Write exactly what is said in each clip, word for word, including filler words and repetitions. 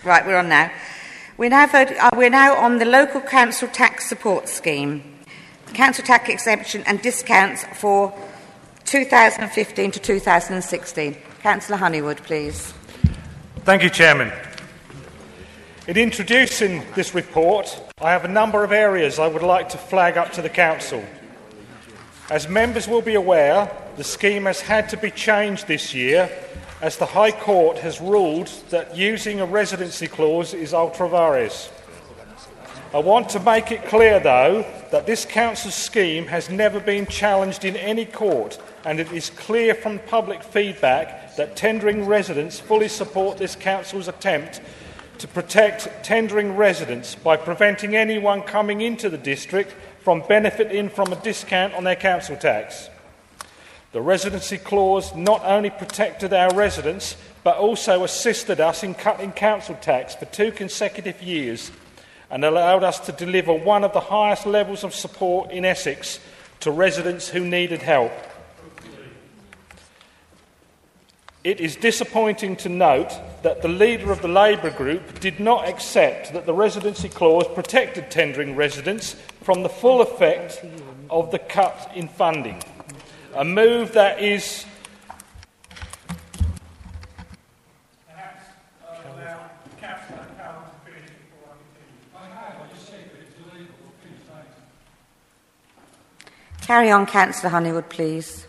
Right, we're on now. We're now, vote, uh, we're now on the Local Council Tax Support Scheme. Council tax exemption and discounts for two thousand fifteen to two thousand sixteen. Councillor Honeywood, please. Thank you, Chairman. In introducing this report, I have a number of areas I would like to flag up to the Council. As members will be aware, the scheme has had to be changed this year as the High Court has ruled that using a residency clause is ultra vires. I want to make it clear, though, that this Council's scheme has never been challenged in any court, and it is clear from public feedback that tendering residents fully support this Council's attempt to protect tendering residents by preventing anyone coming into the district from benefiting from a discount on their council tax. The residency clause not only protected our residents, but also assisted us in cutting council tax for two consecutive years and allowed us to deliver one of the highest levels of support in Essex to residents who needed help. It is disappointing to note that the leader of the Labour group did not accept that the residency clause protected tendering residents from the full effect of the cut in funding, a move that is Carry on, Councillor Honeywood, please.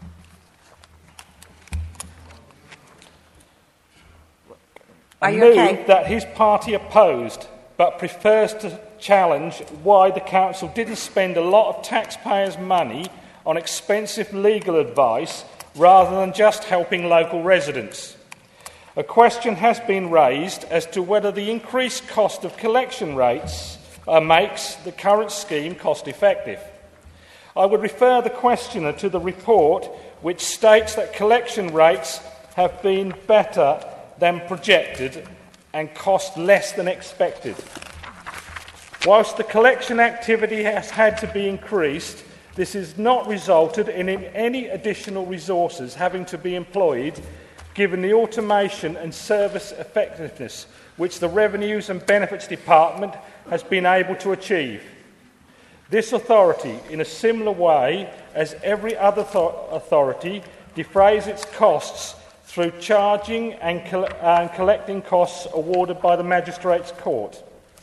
Are you a move okay? that his party opposed, but prefers to challenge why the council didn't spend a lot of taxpayers' money on expensive legal advice rather than just helping local residents. A question has been raised as to whether the increased cost of collection rates uh, makes the current scheme cost-effective. I would refer the questioner to the report, which states that collection rates have been better than projected and cost less than expected. Whilst the collection activity has had to be increased, this has not resulted in any additional resources having to be employed, given the automation and service effectiveness which the Revenues and Benefits Department has been able to achieve. This authority, in a similar way as every other authority, defrays its costs through charging and, col- and collecting costs awarded by the Magistrates' Court.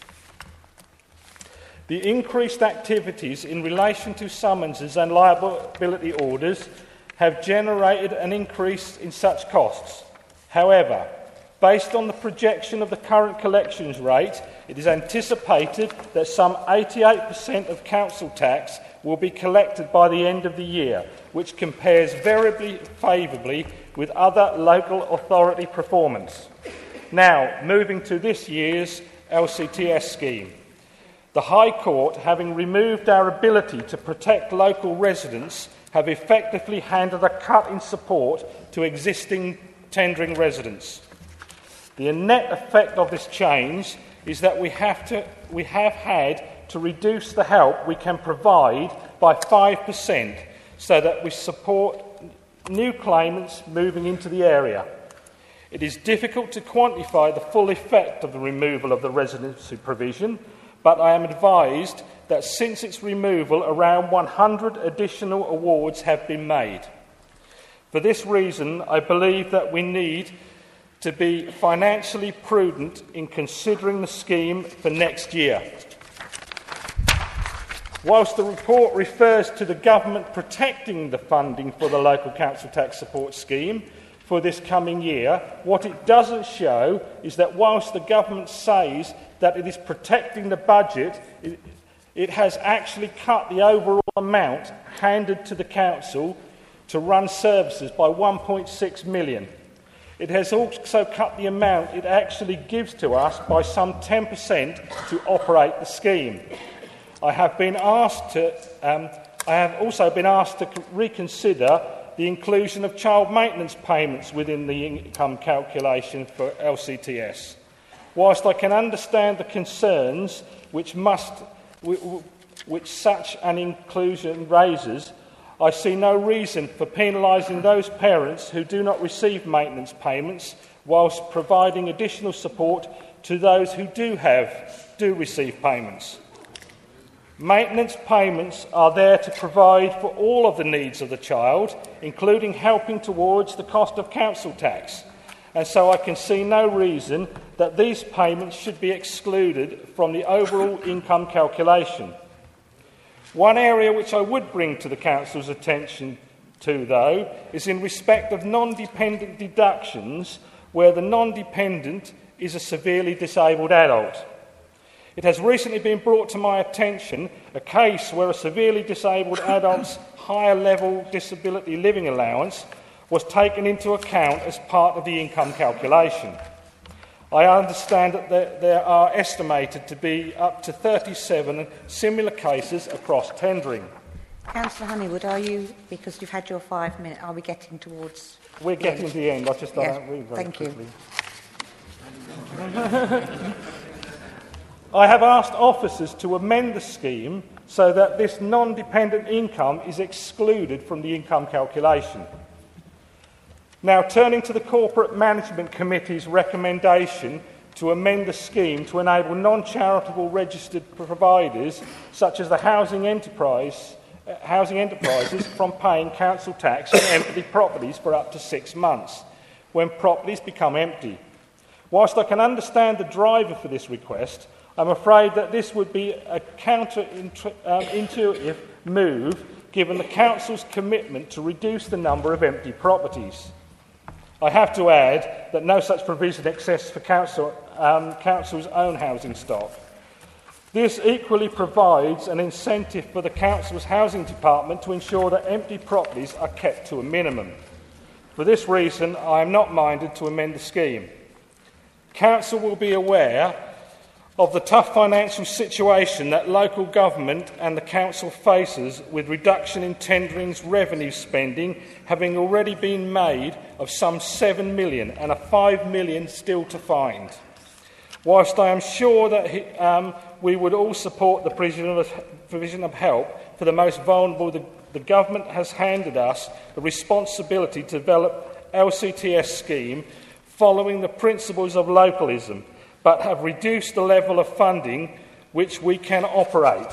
The increased activities in relation to summonses and liability orders have generated an increase in such costs. However, based on the projection of the current collections rate, it is anticipated that some eighty-eight percent of council tax will be collected by the end of the year, which compares very favourably with other local authority performance. Now, moving to this year's L C T S scheme. The High Court, having removed our ability to protect local residents, have effectively handed a cut in support to existing tendering residents. The net effect of this change is that we have, to, we have had to reduce the help we can provide by five percent so that we support new claimants moving into the area. It is difficult to quantify the full effect of the removal of the residency provision, but I am advised that since its removal, around one hundred additional awards have been made. For this reason, I believe that we need to be financially prudent in considering the scheme for next year. Whilst the report refers to the government protecting the funding for the local council tax support scheme for this coming year, what it doesn't show is that whilst the government says that it is protecting the budget, it, it has actually cut the overall amount handed to the council to run services by one point six million. It has also cut the amount it actually gives to us by some ten percent to operate the scheme. I have been asked to. Um, I have also been asked to reconsider the inclusion of child maintenance payments within the income calculation for L C T S. Whilst I can understand the concerns which must, which such an inclusion raises, I see no reason for penalising those parents who do not receive maintenance payments whilst providing additional support to those who do have, do receive payments. Maintenance payments are there to provide for all of the needs of the child, including helping towards the cost of council tax, and so I can see no reason that these payments should be excluded from the overall income calculation. One area which I would bring to the Council's attention to, though, is in respect of non-dependent deductions where the non-dependent is a severely disabled adult. It has recently been brought to my attention a case where a severely disabled adult's higher level disability living allowance was taken into account as part of the income calculation. I understand that there, there are estimated to be up to thirty-seven similar cases across tendering. Councillor Honeywood, are you, because you've had your five minutes, are we getting towards... We're getting to the end. I just don't Yes, read very thank quickly. you. I have asked officers to amend the scheme so that this non-dependent income is excluded from the income calculation. Now, turning to the Corporate Management Committee's recommendation to amend the scheme to enable non-charitable registered providers, such as the housing enterprise, uh, housing enterprises, from paying council tax on empty properties for up to six months, when properties become empty. Whilst I can understand the driver for this request, I'm afraid that this would be a counter-intuitive move given the Council's commitment to reduce the number of empty properties. I have to add that no such provision exists for council, um, Council's own housing stock. This equally provides an incentive for the Council's housing department to ensure that empty properties are kept to a minimum. For this reason, I am not minded to amend the scheme. Council will be aware of the tough financial situation that local government and the council faces, with reduction in tendering's revenue spending having already been made of some seven million and a five million still to find. Whilst I am sure that he, um, we would all support the provision of, provision of help for the most vulnerable, the, the government has handed us the responsibility to develop L C T S scheme following the principles of localism, but have reduced the level of funding which we can operate.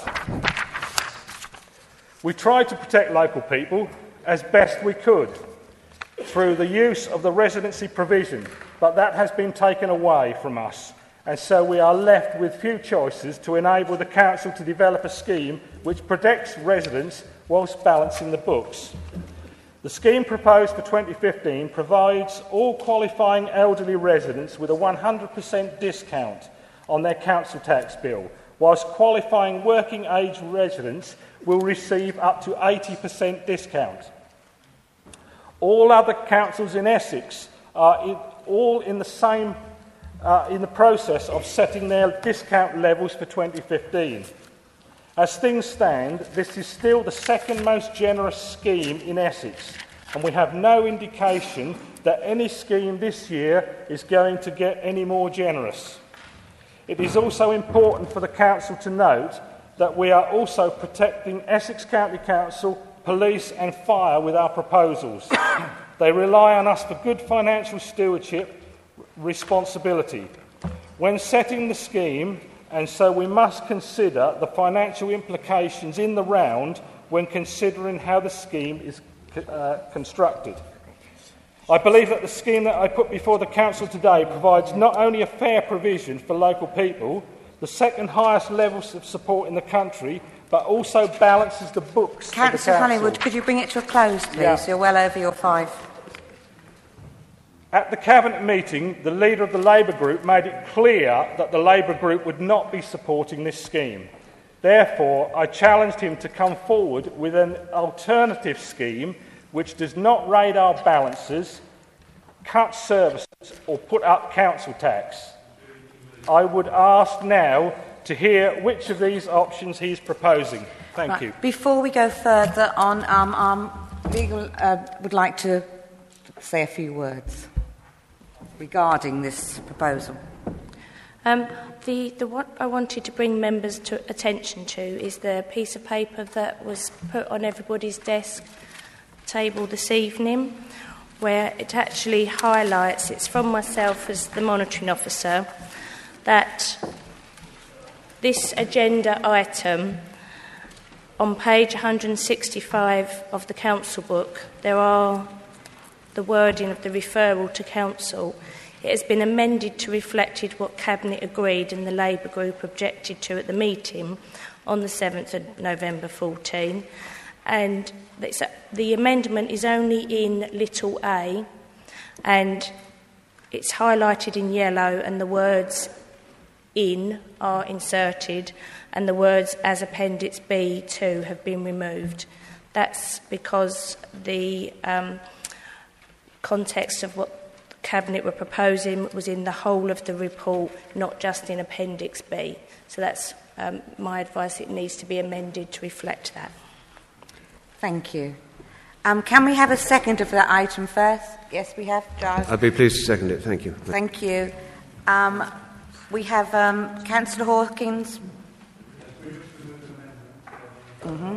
We tried to protect local people as best we could through the use of the residency provision, but that has been taken away from us, and so we are left with few choices to enable the council to develop a scheme which protects residents whilst balancing the books. The scheme proposed for twenty fifteen provides all qualifying elderly residents with a one hundred percent discount on their council tax bill, whilst qualifying working age residents will receive up to eighty percent discount. All other councils in Essex are in, all in the same uh, in the process of setting their discount levels for twenty fifteen. As things stand, this is still the second most generous scheme in Essex, and we have no indication that any scheme this year is going to get any more generous. It is also important for the Council to note that we are also protecting Essex County Council, police and fire with our proposals. They rely on us for good financial stewardship responsibility when setting the scheme, and so we must consider the financial implications in the round when considering how the scheme is uh, constructed. I believe that the scheme that I put before the Council today provides not only a fair provision for local people, the second highest levels of support in the country, but also balances the books of the Council. Councillor Honeywood, could you bring it to a close, please? Yeah. You're well over your five. At the Cabinet meeting, the leader of the Labour group made it clear that the Labour group would not be supporting this scheme. Therefore, I challenged him to come forward with an alternative scheme which does not raid our balances, cut services or put up council tax. I would ask now to hear which of these options he is proposing. Thank right. you. Before we go further on, um, um, legal uh, would like to say a few words regarding this proposal. Um, the, the what I wanted to bring members to attention to is the piece of paper that was put on everybody's desk table this evening, where it actually highlights, it's from myself as the monitoring officer, that this agenda item on page one hundred sixty-five of the council book, there are the wording of the referral to council. It has been amended to reflect what Cabinet agreed and the Labour group objected to at the meeting on the seventh of November fourteen. And it's, the amendment is only in little a, and it's highlighted in yellow, and the words in are inserted, and the words as Appendix B two have been removed. That's because the um, context of what the Cabinet were proposing was in the whole of the report, not just in Appendix B. So that's um, my advice. It needs to be amended to reflect that. Thank you. Um, can we have a second of that item first? Yes, we have. Giles. I'd be pleased to second it. Thank you. Thank you. Um, we have um, Councillor Hawkins. Mm-hmm.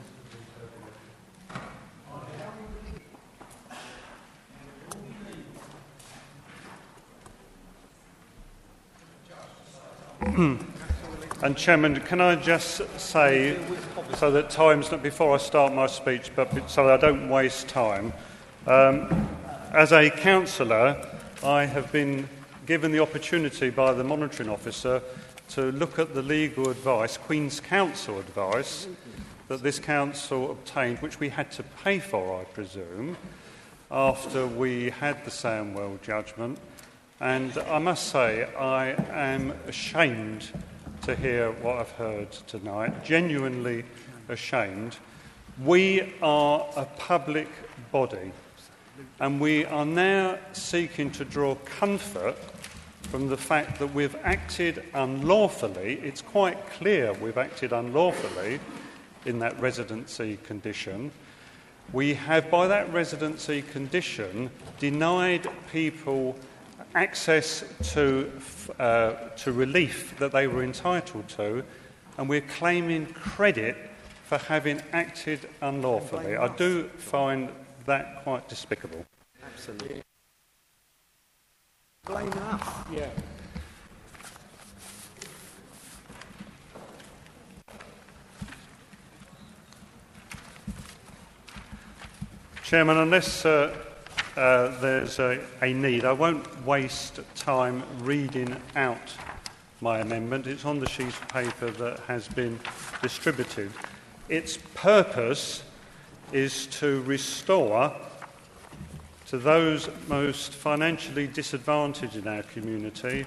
And Chairman, can I just say, so that time's not before I start my speech, but so that I don't waste time. Um, as a councillor, I have been given the opportunity by the monitoring officer to look at the legal advice, Queen's Counsel advice, that this council obtained, which we had to pay for, I presume, after we had the Sandwell judgment. And I must say, I am ashamed to hear what I've heard tonight, genuinely ashamed. We are a public body, and we are now seeking to draw comfort from the fact that we've acted unlawfully. It's quite clear we've acted unlawfully in that residency condition. We have, by that residency condition, denied people access to, uh, to relief that they were entitled to, and we're claiming credit for having acted unlawfully. I do find that quite despicable. Absolutely. Blame us. Yeah. Chairman, unless uh, uh, there's a, a need, I won't waste time reading out my amendment. It's on the sheet of paper that has been distributed. Its purpose is to restore to those most financially disadvantaged in our community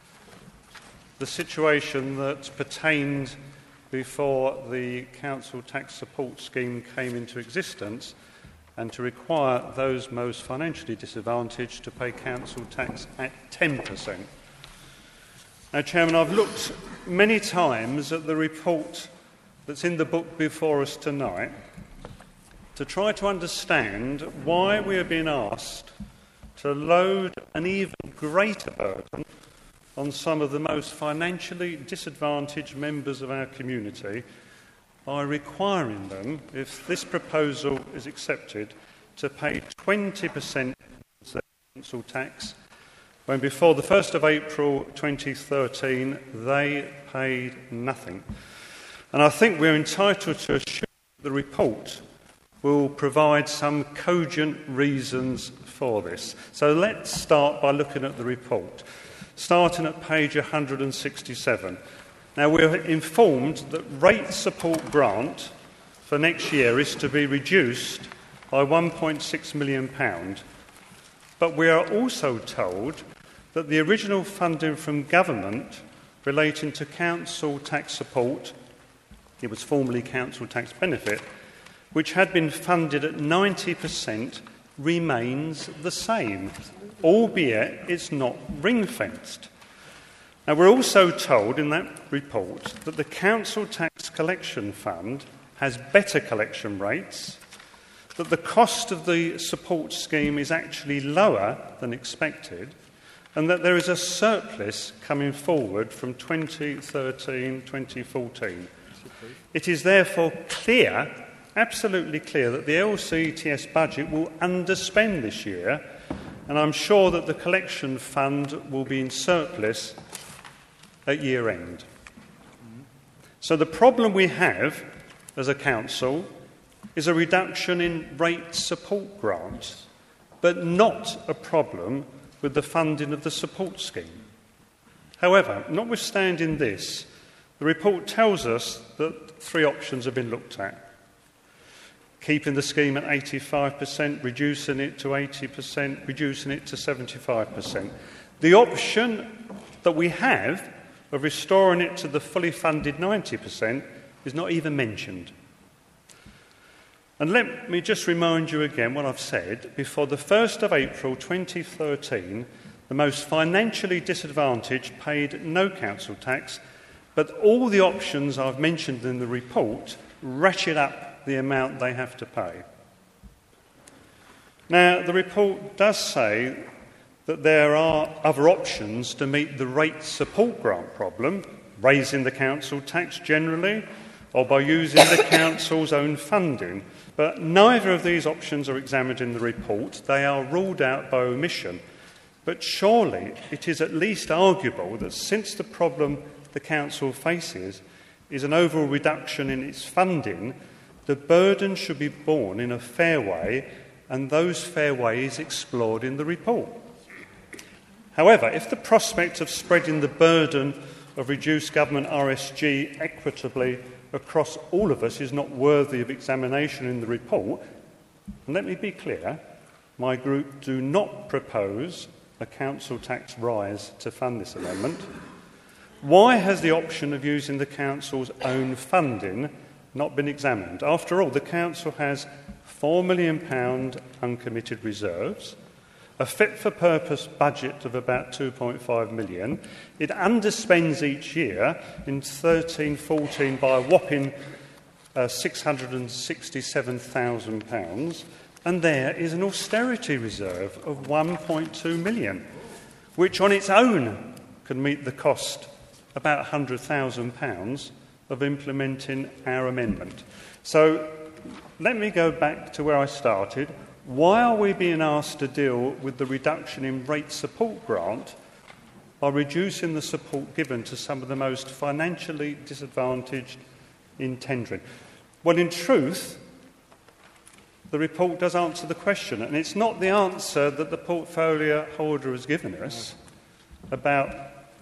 the situation that pertained before the council tax support scheme came into existence, and to require those most financially disadvantaged to pay council tax at ten percent. Now, Chairman, I've looked many times at the report that's in the book before us tonight to try to understand why we are being asked to load an even greater burden on some of the most financially disadvantaged members of our community by requiring them, if this proposal is accepted, to pay twenty percent of their council tax, when before the first of April twenty thirteen they paid nothing. And I think we're entitled to assume the report will provide some cogent reasons for this. So let's start by looking at the report, starting at page one hundred sixty-seven. Now, we're informed that rate support grant for next year is to be reduced by one point six million pounds, but we are also told that the original funding from government relating to council tax support, it was formerly council tax benefit, which had been funded at ninety percent, remains the same, albeit it's not ring-fenced. Now, we're also told in that report that the Council Tax Collection Fund has better collection rates, that the cost of the support scheme is actually lower than expected, and that there is a surplus coming forward from twenty thirteen to twenty fourteen. It is therefore clear absolutely clear that the L C T S budget will underspend this year, and I'm sure that the collection fund will be in surplus at year end. So the problem we have as a council is a reduction in rate support grants, but not a problem with the funding of the support scheme. However, notwithstanding this, the report tells us that three options have been looked at. Keeping the scheme at eighty-five percent, reducing it to eighty percent, reducing it to seventy-five percent. The option that we have of restoring it to the fully funded ninety percent is not even mentioned. And let me just remind you again what I've said. Before the first of April twenty thirteen, the most financially disadvantaged paid no council tax, but all the options I've mentioned in the report ratchet up the amount they have to pay. Now, the report does say that there are other options to meet the rate support grant problem, raising the council tax generally, or by using the council's own funding. But neither of these options are examined in the report. They are ruled out by omission. But surely it is at least arguable that since the problem the council faces is an overall reduction in its funding, the burden should be borne in a fair way, and those fair ways explored in the report. However, if the prospect of spreading the burden of reduced government R S G equitably across all of us is not worthy of examination in the report, and let me be clear, my group do not propose a council tax rise to fund this amendment. Why has the option of using the council's own funding not been examined? After all, the council has four million pounds uncommitted reserves, a fit-for-purpose budget of about two point five million pounds. It underspends each year in thirteen fourteen by a whopping uh, six hundred sixty-seven thousand pounds, and there is an austerity reserve of one point two million pounds, which on its own can meet the cost, about one hundred thousand pounds, of implementing our amendment. So let me go back to where I started. Why are we being asked to deal with the reduction in rate support grant by reducing the support given to some of the most financially disadvantaged in tendering? Well, in truth, the report does answer the question, and it's not the answer that the portfolio holder has given us about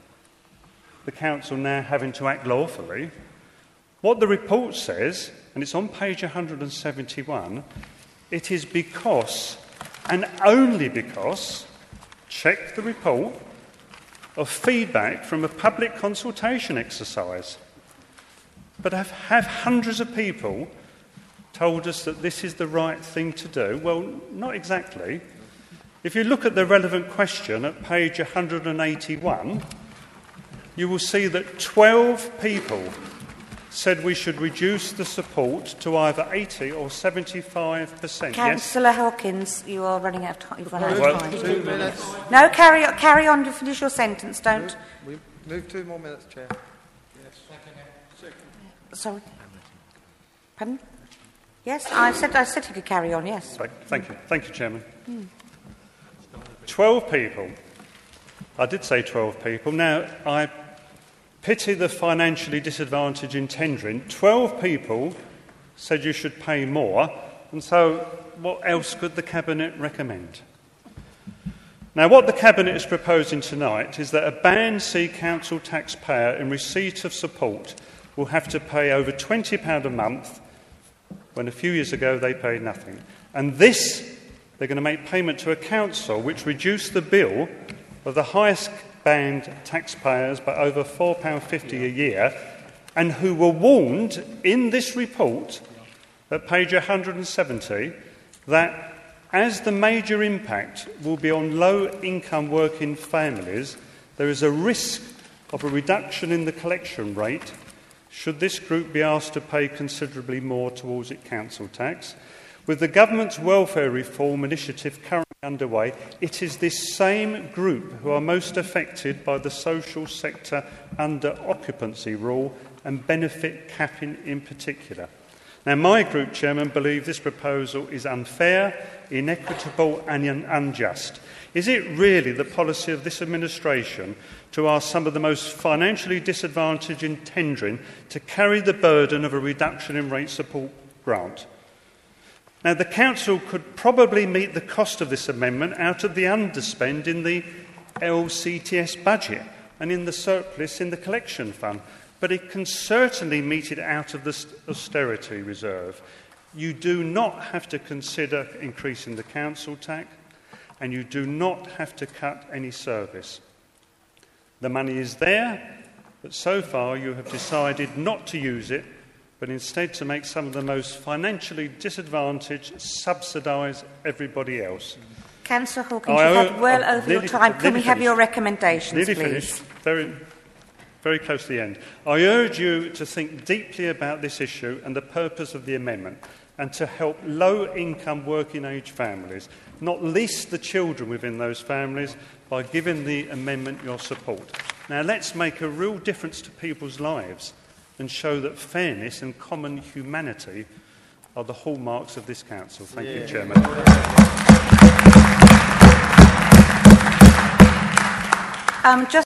the council now having to act lawfully. What the report says, and it's on page one hundred seventy-one, it is because, and only because, check the report, of feedback from a public consultation exercise. But have, have hundreds of people told us that this is the right thing to do? Well, not exactly. If you look at the relevant question at page one hundred eighty-one, you will see that twelve people said we should reduce the support to either eighty or seventy-five percent. Councillor yes? Hawkins, you are running out of time. You've run out well, of time. Two minutes. No, carry on, carry on to finish your sentence, don't. We move two more minutes, Chair. Yes. Sorry. Pardon? Yes, I said I said you could carry on, yes. Thank you. Thank you, Chairman. Hmm. Twelve people. I did say twelve people. Now, I pity the financially disadvantaged in tendering. Twelve people said you should pay more, and so what else could the Cabinet recommend? Now, what the Cabinet is proposing tonight is that a Band C council taxpayer in receipt of support will have to pay over twenty pounds a month when a few years ago they paid nothing. And this, they're going to make payment to a council which reduced the bill of the highest band taxpayers by over four pounds fifty a year, and who were warned in this report at page one hundred seventy that as the major impact will be on low-income working families, there is a risk of a reduction in the collection rate should this group be asked to pay considerably more towards its council tax. With the government's welfare reform initiative currently underway, it is this same group who are most affected by the social sector under occupancy rule and benefit capping in particular. Now, my group chairman believes this proposal is unfair, inequitable and un- unjust. Is it really the policy of this administration to ask some of the most financially disadvantaged in tendering to carry the burden of a reduction in rate support grant? Now, the Council could probably meet the cost of this amendment out of the underspend in the L C T S budget and in the surplus in the collection fund, but it can certainly meet it out of the austerity reserve. You do not have to consider increasing the council tax, and you do not have to cut any service. The money is there, but so far you have decided not to use it, but instead to make some of the most financially disadvantaged subsidise everybody else. Councillor Hawkins, I, you've had well I, over nearly, your time. Can we have finished. your recommendations, nearly please? Finished. Very, very close to the end. I urge you to think deeply about this issue and the purpose of the amendment, and to help low-income working-age families, not least the children within those families, by giving the amendment your support. Now, let's make a real difference to people's lives and show that fairness and common humanity are the hallmarks of this council. Thank yeah. you, Chairman. Um, just